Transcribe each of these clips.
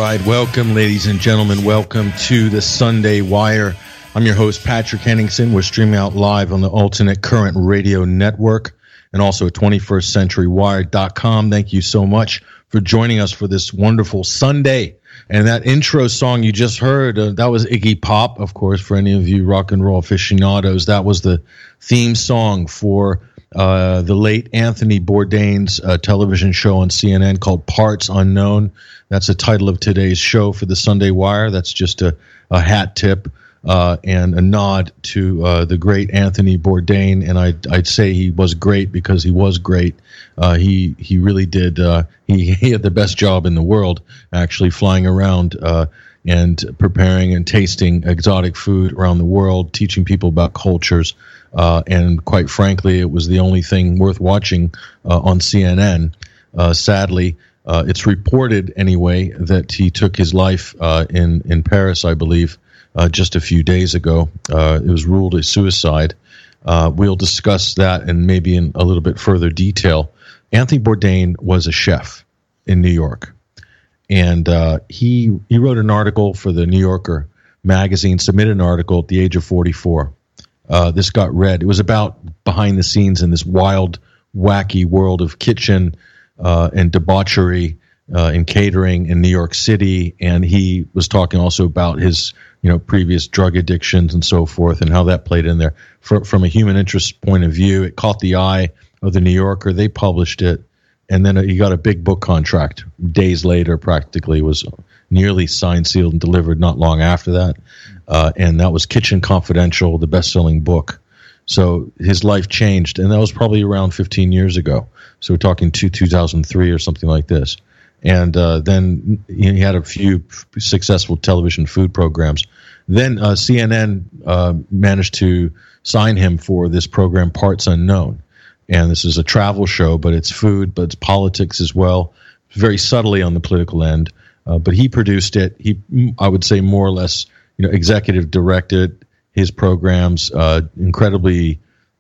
right. Welcome, ladies and gentlemen. Welcome to the Sunday Wire. I'm your host, Patrick Henningsen. We're streaming out live on the Alternate Current Radio Network and also at 21stCenturyWire.com. Thank you so much for joining us for this wonderful Sunday. And that intro song you just heard, that was Iggy Pop, of course, for any of you rock and roll aficionados. That was the theme song for the late Anthony Bourdain's television show on CNN called Parts Unknown. That's the title of today's show for the Sunday Wire. That's just a hat tip and a nod to the great Anthony Bourdain. And I'd say he was great because he was great. He really did. He had the best job in the world, actually flying around and preparing and tasting exotic food around the world, teaching people about cultures. And quite frankly, it was the only thing worth watching on CNN. Sadly, it's reported anyway that he took his life in Paris, I believe, just a few days ago. It was ruled a suicide. We'll discuss that and maybe in a little bit further detail. Anthony Bourdain was a chef in New York, and he wrote an article for the New Yorker magazine, submitted an article at the age of 44. This got read. It was about behind the scenes in this wild, wacky world of kitchen and debauchery in catering in New York City, and he was talking also about his previous drug addictions and so forth, and how that played in there. From a human interest point of view, it caught the eye of the New Yorker. They published it, and then he got a big book contract. Days later, practically, was nearly signed, sealed, and delivered not long after that, and that was Kitchen Confidential, the best-selling book. So his life changed, and that was probably around 15 years ago. So we're talking 2003 or something like this. And then he had a few successful television food programs. Then CNN managed to sign him for this program, Parts Unknown. And this is a travel show, but it's food, but it's politics as well, very subtly on the political end. But he produced it. He, I would say, more or less, executive directed his programs, incredibly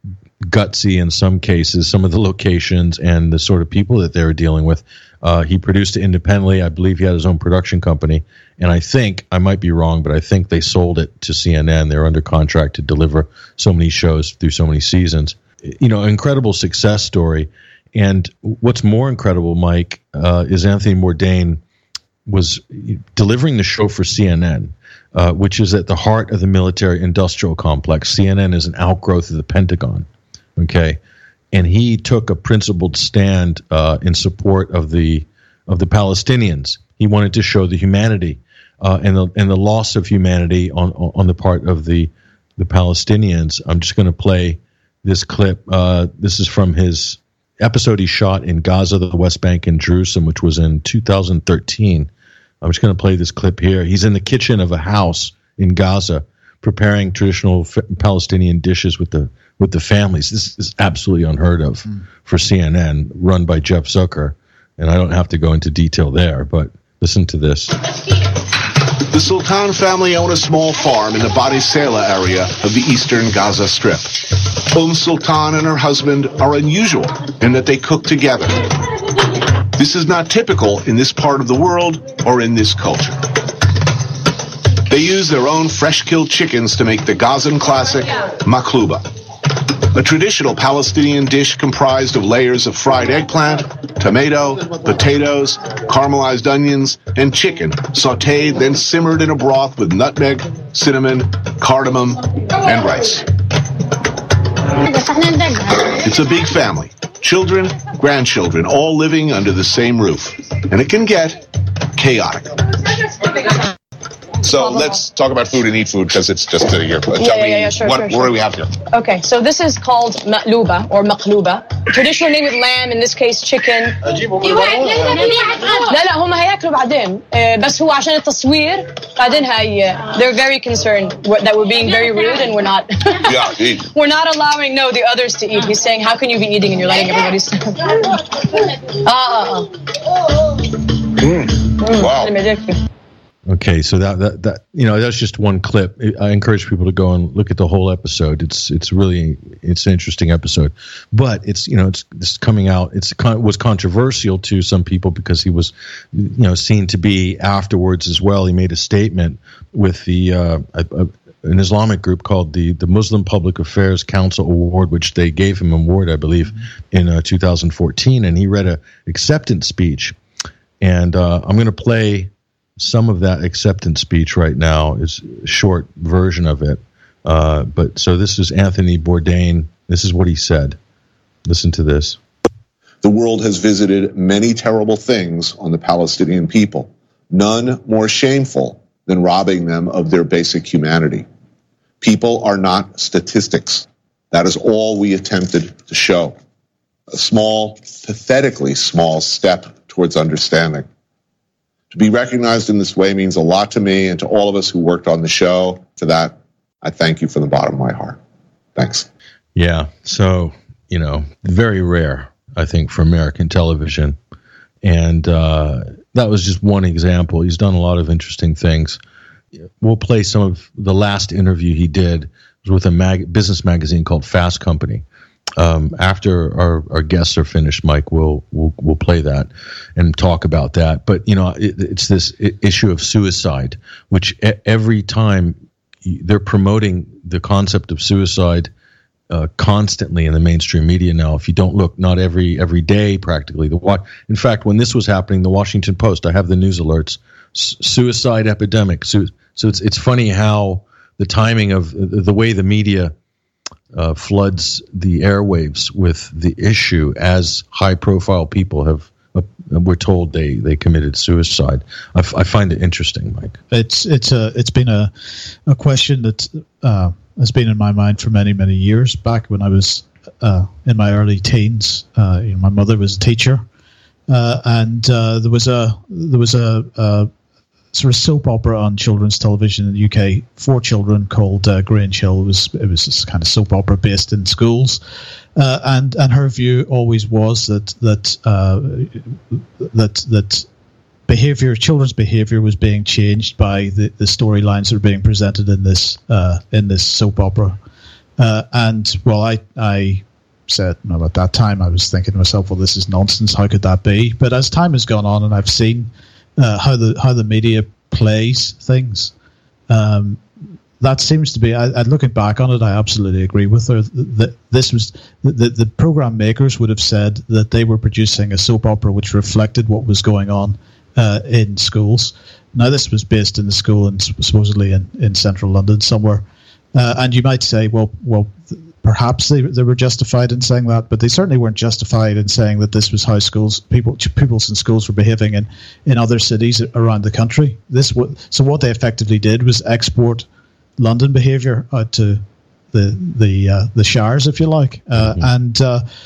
gutsy in some cases, some of the locations and the sort of people that they were dealing with. He produced it independently. I believe he had his own production company. And I think, I might be wrong, but I think they sold it to CNN. They were under contract to deliver so many shows through so many seasons. Incredible success story. And what's more incredible, Mike, is Anthony Bourdain was delivering the show for CNN, which is at the heart of the military-industrial complex. CNN is an outgrowth of the Pentagon. Okay, and he took a principled stand in support of the Palestinians. He wanted to show the humanity and the loss of humanity on the part of the Palestinians. I'm just going to play this clip. This is from his episode he shot in Gaza, the West Bank, and Jerusalem, which was in 2013. I'm just going to play this clip here. He's in the kitchen of a house in Gaza, preparing traditional Palestinian dishes with the families. This is absolutely unheard of for CNN, run by Jeff Zucker, and I don't have to go into detail there, but listen to this. The Sultan family own a small farm in the Badi Sela area of the eastern Gaza Strip. Sultan and her husband are unusual in that they cook together. This is not typical in this part of the world or in this culture. They use their own fresh-killed chickens to make the Gazan classic, maklouba, a traditional Palestinian dish comprised of layers of fried eggplant, tomato, potatoes, caramelized onions, and chicken, sautéed, then simmered in a broth with nutmeg, cinnamon, cardamom, and rice. It's a big family. Children, grandchildren, all living under the same roof. And it can get chaotic. So let's talk about food and eat food because it's just here. Tell me, sure, what do we have here? Okay, so this is called maklouba or maklouba. Traditionally with lamb, in this case chicken. لا هم هياكلوا بعدين بس هو عشان التصوير بعدين they're very concerned that we're being very rude and we're not we're not allowing the others to eat. He's saying, how can you be eating and you're letting everybody Wow. Okay, so that that's just one clip. I encourage people to go and look at the whole episode. It's an interesting episode, but it's coming out. Was controversial to some people because he was seen to be afterwards as well. He made a statement with an Islamic group called the Muslim Public Affairs Council Award, which they gave him an award, I believe, in 2014, and he read a acceptance speech, and I'm going to play some of that acceptance speech right now. Is a short version of it. But so this is Anthony Bourdain. This is what he said. Listen to this. The world has visited many terrible things on the Palestinian people, none more shameful than robbing them of their basic humanity. People are not statistics. That is all we attempted to show. A small, pathetically small step towards understanding. To be recognized in this way means a lot to me and to all of us who worked on the show. For that, I thank you from the bottom of my heart. Thanks. Yeah, so, very rare, I think, for American television. And that was just one example. He's done a lot of interesting things. We'll play some of the last interview he did. It was with a business magazine called Fast Company. After our guests are finished, Mike, we'll play that and talk about that. But it's this issue of suicide, which every time they're promoting the concept of suicide constantly in the mainstream media now. If you don't look, not every day practically. In fact, when this was happening, the Washington Post, I have the news alerts, suicide epidemic. So it's funny how the timing of the way the media floods the airwaves with the issue as high-profile people have. We're told they committed suicide. I find it interesting, Mike. It's been a question that has been in my mind for many years. Back when I was in my early teens, my mother was a teacher, and there was a sort of soap opera on children's television in the UK for children called Grange Hill. It was this kind of soap opera based in schools, and her view always was that children's behavior was being changed by the storylines that were being presented in this soap opera. And I said, at that time I was thinking to myself, well, this is nonsense. How could that be? But as time has gone on, and I've seen how the media plays things, that seems to be. Looking back on it, I absolutely agree with her. That this was the program makers would have said that they were producing a soap opera which reflected what was going on in schools. Now, this was based in the school and supposedly in central London somewhere, and you might say, well. Perhaps they were justified in saying that, but they certainly weren't justified in saying that this was how pupils in schools were behaving in other cities around the country. So what they effectively did was export London behaviour out to the shires, if you like, and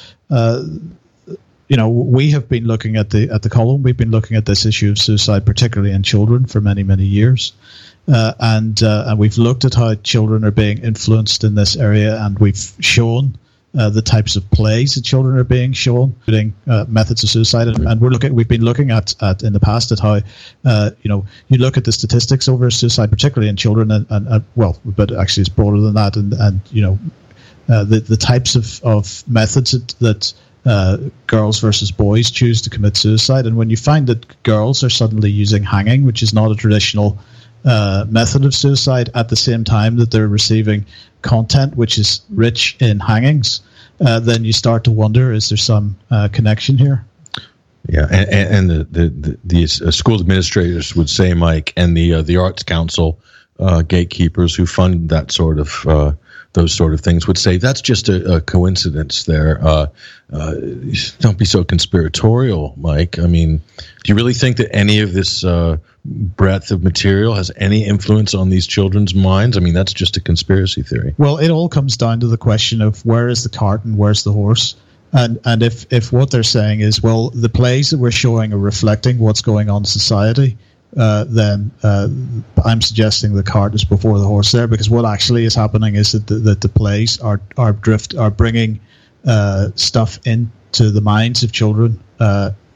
we have been looking at the column. We've been looking at this issue of suicide, particularly in children, for many years. And we've looked at how children are being influenced in this area, and we've shown the types of plays that children are being shown, including methods of suicide. And we've been looking at in the past at how you look at the statistics over suicide, particularly in children, but actually it's broader than that. And the types of methods that girls versus boys choose to commit suicide. And when you find that girls are suddenly using hanging, which is not a traditional method of suicide, at the same time that they're receiving content which is rich in hangings, then you start to wonder, is there some connection here? Yeah, and the school administrators would say, Mike, and the Arts Council gatekeepers who fund that sort of those sort of things would say that's just a coincidence there. Don't be so conspiratorial, Mike. I mean, do you really think that any of this breadth of material has any influence on these children's minds? I mean, that's just a conspiracy theory. Well, it all comes down to the question of where is the cart and where's the horse? And if what they're saying is, well, the plays that we're showing are reflecting what's going on in society, then I'm suggesting the cart is before the horse there, because what actually is happening is that the plays are bringing stuff into the minds of children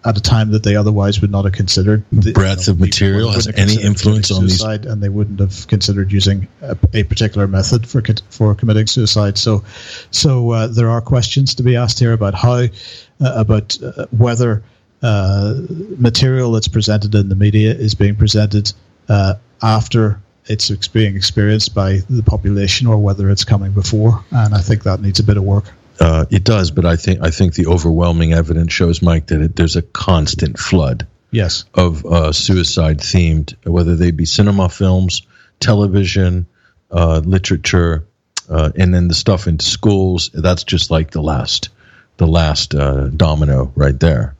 at a time that they otherwise would not have considered. Breadth of material has any influence on suicide, and they wouldn't have considered using a particular method for committing suicide. So there are questions to be asked here about how whether material that's presented in the media is being presented after it's being experienced by the population, or whether it's coming before. And I think that needs a bit of work. It does, but I think the overwhelming evidence shows, Mike, that there's a constant flood of suicide-themed, whether they be cinema films, television, literature, and then the stuff in schools. That's just like the last domino right there.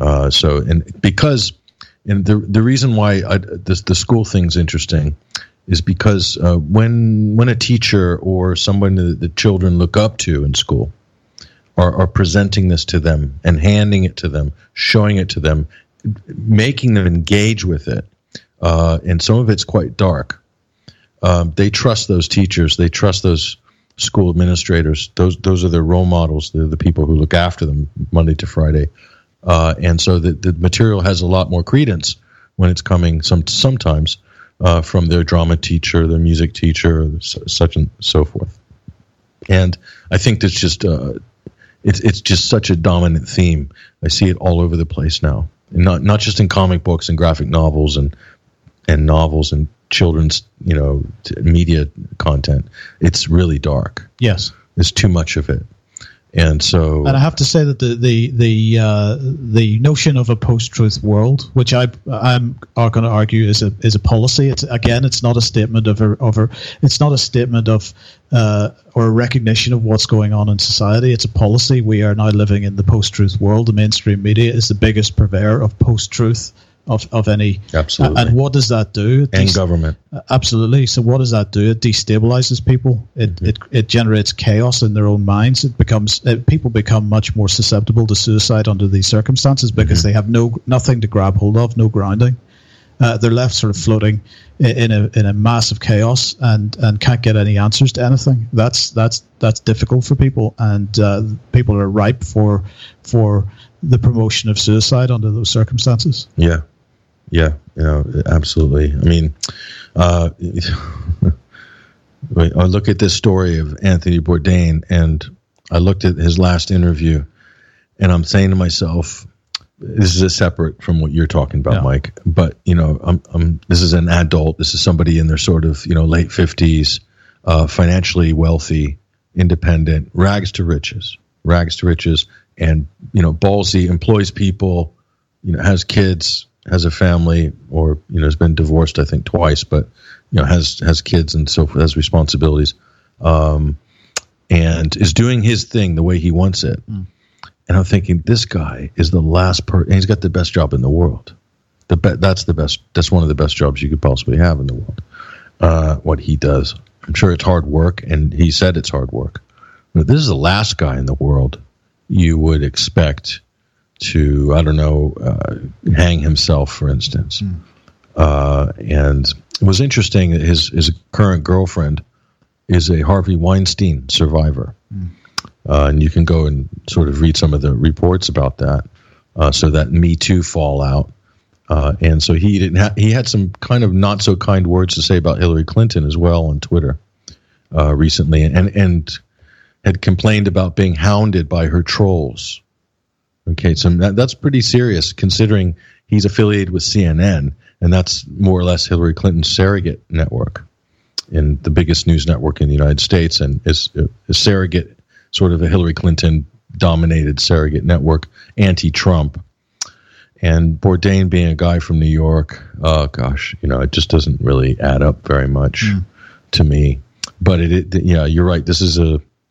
The reason why the school thing's interesting is because when a teacher or someone that the children look up to in school are presenting this to them and handing it to them, showing it to them, making them engage with it, and some of it's quite dark. They trust those teachers. They trust those school administrators. Those are their role models. They're the people who look after them Monday to Friday. And so the material has a lot more credence when it's coming sometimes from their drama teacher, their music teacher, such and so forth. And I think that's just it's just such a dominant theme. I see it all over the place now, and not just in comic books and graphic novels and novels and children's media content. It's really dark. Yes, there's too much of it. And I have to say that the notion of a post-truth world, which I'm going to argue is a policy. It's not a statement it's not a statement of or a recognition of what's going on in society. It's a policy. We are now living in the post-truth world. The mainstream media is the biggest purveyor of post-truth of any. Absolutely. And what does that do? And government. Absolutely. So what does that do? It destabilizes people. It generates chaos in their own minds. People become much more susceptible to suicide under these circumstances because they have nothing to grab hold of, no grounding. They're left sort of floating in a massive chaos and can't get any answers to anything. That's difficult for people, and people are ripe for the promotion of suicide under those circumstances. Yeah, absolutely. I mean, I look at this story of Anthony Bourdain, and I looked at his last interview, and I'm saying to myself, this is separate from what you're talking about, Mike. But this is an adult. This is somebody in their sort of late 50s, financially wealthy, independent, rags to riches, and ballsy, employs people, has kids, has a family, or has been divorced, I think, twice, but has kids and so forth, has responsibilities, and is doing his thing the way he wants it. And I'm thinking, this guy is the last person, and he's got the best job in the world. That's the best. That's one of the best jobs you could possibly have in the world. What he does, I'm sure it's hard work, and he said it's hard work. But this is the last guy in the world you would expect to, hang himself, for instance. And it was interesting that his current girlfriend is a Harvey Weinstein survivor. And you can go and sort of read some of the reports about that. So that Me Too fallout. And so he had some kind of not so kind words to say about Hillary Clinton as well on Twitter recently, and had complained about being hounded by her trolls. Okay, so that's pretty serious considering he's affiliated with CNN, and that's more or less Hillary Clinton's surrogate network, and the biggest news network in the United States, and is a surrogate, sort of a Hillary Clinton-dominated surrogate network, anti-Trump. And Bourdain being a guy from New York, it just doesn't really add up very much to me. But you're right. This is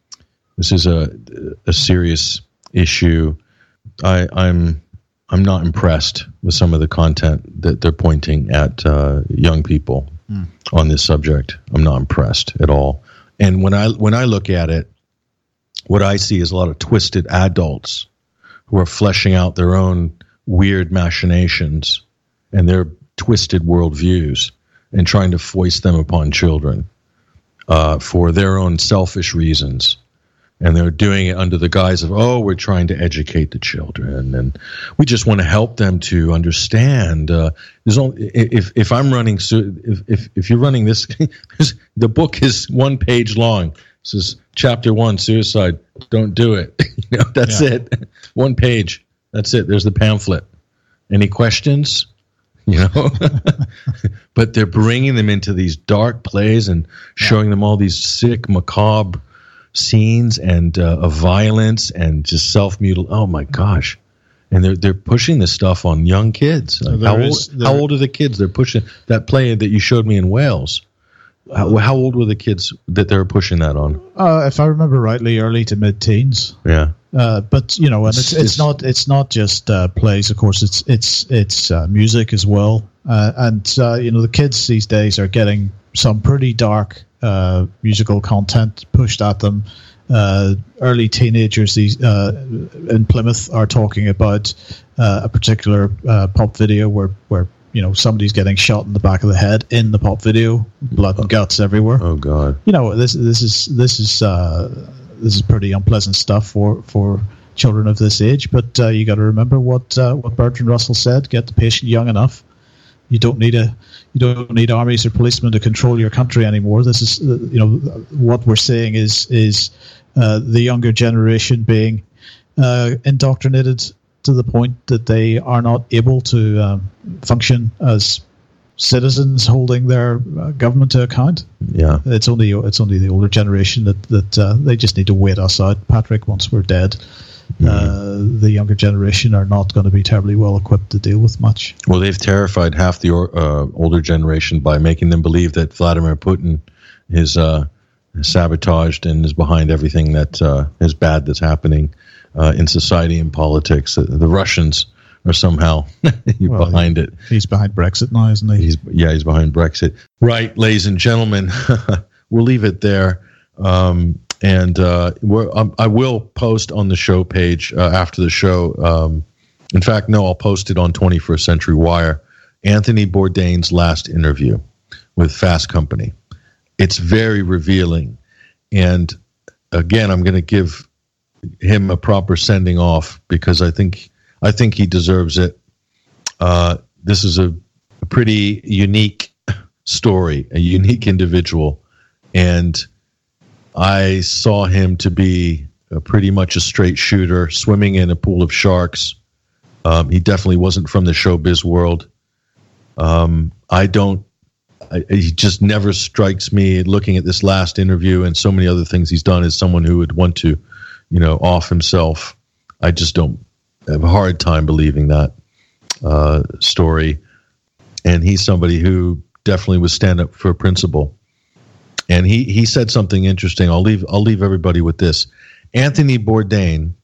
a serious issue. I'm not impressed with some of the content that they're pointing at young people on this subject. I'm not impressed at all. And when I look at it, what I see is a lot of twisted adults who are fleshing out their own weird machinations and their twisted worldviews and trying to foist them upon children for their own selfish reasons. And they're doing it under the guise of, we're trying to educate the children, and we just want to help them to understand. There's only if I'm running, if you're running this, the book is 1 page long. It says chapter 1, suicide. Don't do it. That's it. 1 page. That's it. There's the pamphlet. Any questions? But they're bringing them into these dark plays and showing them all these sick, macabre scenes and of violence and just self-mutilation. Oh my gosh! And they're pushing this stuff on young kids. How old are the kids? They're pushing that play that you showed me in Wales. How old were the kids that they were pushing that on? If I remember rightly, early to mid-teens. Yeah. But and it's not just plays. Of course, it's music as well. And the kids these days are getting some pretty dark musical content pushed at them. Early teenagers in Plymouth are talking about a particular pop video where somebody's getting shot in the back of the head in the pop video, blood and guts everywhere. Oh God! This is pretty unpleasant stuff for children of this age. But you got to remember what Bertrand Russell said: get the patient young enough. You don't need armies or policemen to control your country anymore. This is what we're saying is the younger generation being indoctrinated to the point that they are not able to function as citizens holding their government to account. Yeah, it's only the older generation that they just need to wait us out, Patrick. Once we're dead, the younger generation are not going to be terribly well equipped to deal with much. Well, they've terrified half the older generation by making them believe that Vladimir Putin is sabotaged and is behind everything that is bad that's happening in society and politics. The Russians are somehow behind it. He's behind Brexit now, isn't he? He's behind Brexit. Right, ladies and gentlemen, we'll leave it there. And I will post on the show page after the show. In fact, no, I'll post it on 21st Century Wire. Anthony Bourdain's last interview with Fast Company. It's very revealing. And again, I'm going to give him a proper sending off because I think he deserves it. This is a pretty unique story, a unique individual. And I saw him to be pretty much a straight shooter, swimming in a pool of sharks. He definitely wasn't from the showbiz world. He just never strikes me, looking at this last interview and so many other things he's done, as someone who would want to, off himself. I just don't have a hard time believing that story. And he's somebody who definitely would stand up for a principle. And he said something interesting. I'll leave everybody with this. Anthony Bourdain,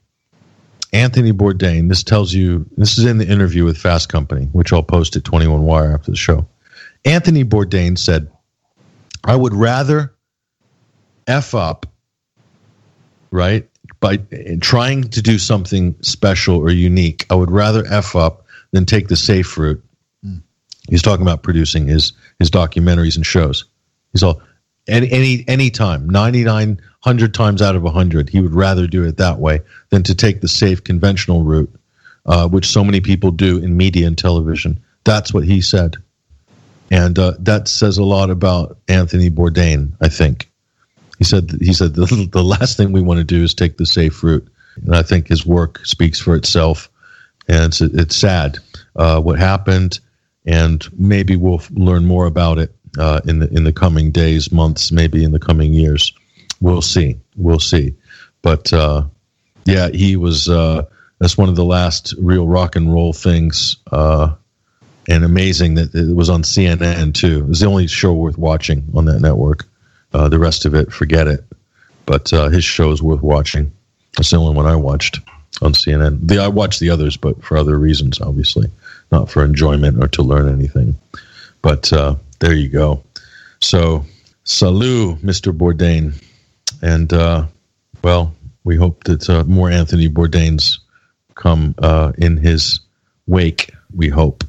this tells you, this is in the interview with Fast Company, which I'll post at 21 Wire after the show. Anthony Bourdain said, I would rather F up, right, by trying to do something special or unique. I would rather F up than take the safe route. He's talking about producing his documentaries and shows. He's all, any time, 100 times out of 100, he would rather do it that way than to take the safe conventional route, which so many people do in media and television. That's what he said. And that says a lot about Anthony Bourdain, I think. He said the last thing we want to do is take the safe route. And I think his work speaks for itself. And it's sad what happened, and maybe we'll learn more about it in the coming days, months, maybe in the coming years. We'll see. But he was. That's one of the last real rock and roll things. And amazing that it was on CNN too. It was the only show worth watching on that network. The rest of it, forget it. But his show is worth watching. That's the only one I watched on CNN. I watched the others, but for other reasons, obviously, not for enjoyment or to learn anything. But there you go. So, salut, Mr. Bourdain. And, we hope that more Anthony Bourdains come in his wake, we hope.